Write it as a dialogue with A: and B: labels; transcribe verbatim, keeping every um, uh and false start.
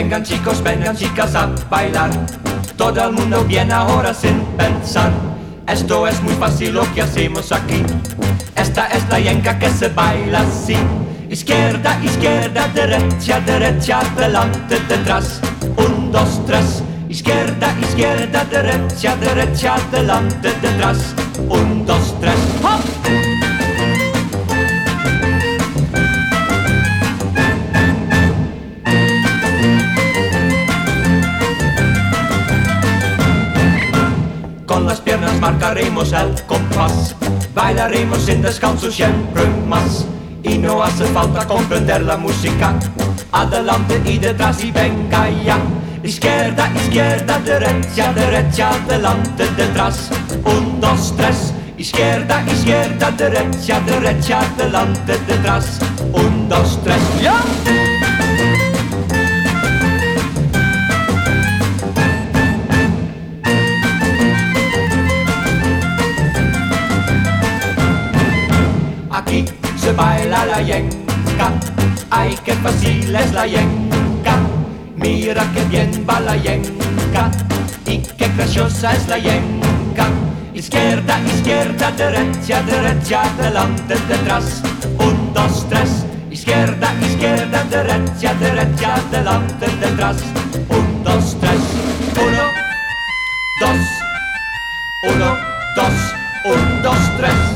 A: Vengan chicos, vengan chicas a bailar. Todo el mundo viene ahora sin pensar. Esto es muy fácil lo que hacemos aquí. Esta es la yenca que se baila así. Izquierda, izquierda, derecha, derecha, adelante, detrás. Un, dos, tres. Izquierda, izquierda, derecha, derecha, adelante, detrás. Un, dos, tres. ¡Hop! Con las piernas marcaremos el compás. Bailaremos sin descanso siempre más. Y no hace falta comprender la música. Adelante y detrás y venga ya. Izquierda, izquierda, derecha, derecha, adelante, detrás. Un, dos, tres. Izquierda, izquierda, derecha, derecha, adelante, detrás. Un, dos, tres. ¡Ya! Aquí se baila la yenca. Ay, qué fácil es la yenca. Mira qué bien va la yenca. Y qué graciosa es la yenca. Izquierda, izquierda, derecha, derecha, adelante, detrás. Un, dos, tres. Izquierda, izquierda, derecha, derecha, adelante, detrás. Un, dos, tres. Uno, dos. Uno, dos. Un, dos, tres.